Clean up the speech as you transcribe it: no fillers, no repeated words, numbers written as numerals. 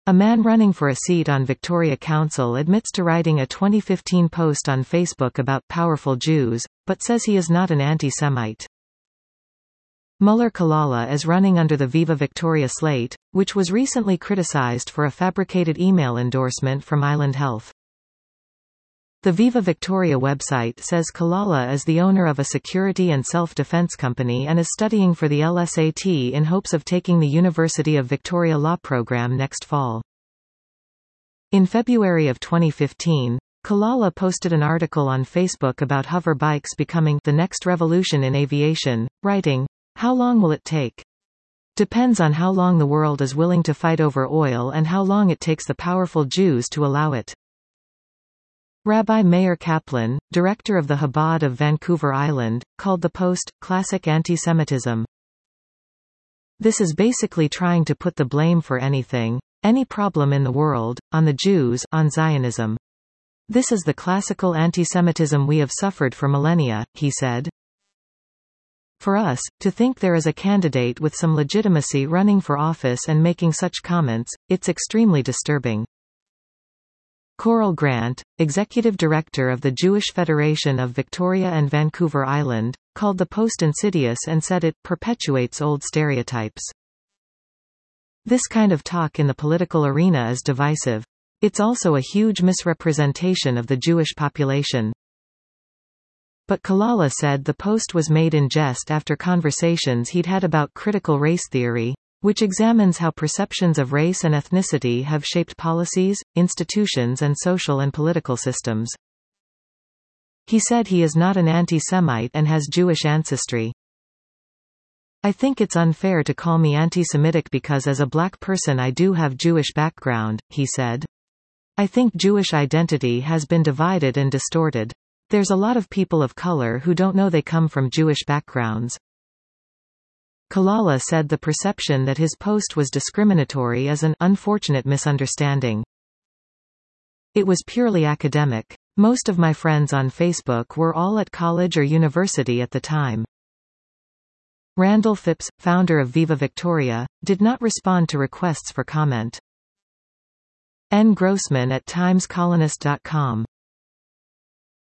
A man running for a seat on Victoria Council admits to writing a 2015 post on Facebook about powerful Jews, but says he is not an anti-Semite. Muller Kalala is running under the Viva Victoria slate, which was recently criticized for a fabricated email endorsement from Island Health. The Viva Victoria website says Kalala is the owner of a security and self-defense company and is studying for the LSAT in hopes of taking the University of Victoria Law program next fall. In February of 2015, Kalala posted an article on Facebook about hover bikes becoming the next revolution in aviation, writing, "How long will it take? Depends on how long the world is willing to fight over oil and how long it takes the powerful Jews to allow it." Rabbi Meir Kaplan, director of the Chabad of Vancouver Island, called the post, "classic anti-Semitism." This is basically trying to put the blame for anything, any problem in the world, on the Jews, on Zionism. This is the classical anti-Semitism we have suffered for millennia, he said. For us, to think there is a candidate with some legitimacy running for office and making such comments, it's extremely disturbing. Coral Grant, executive director of the Jewish Federation of Victoria and Vancouver Island, called the post insidious and said it perpetuates old stereotypes. This kind of talk in the political arena is divisive. It's also a huge misrepresentation of the Jewish population. But Kalala said the post was made in jest after conversations he'd had about critical race theory, which examines how perceptions of race and ethnicity have shaped policies, institutions and social and political systems. He said he is not an anti-Semite and has Jewish ancestry. "I think it's unfair to call me anti-Semitic because as a black person I do have Jewish background," he said. "I think Jewish identity has been divided and distorted. There's a lot of people of color who don't know they come from Jewish backgrounds." Kalala said the perception that his post was discriminatory is an unfortunate misunderstanding. "It was purely academic. Most of my friends on Facebook were all at college or university at the time." Randall Phipps, founder of Viva Victoria, did not respond to requests for comment. N. Grossman at TimesColonist.com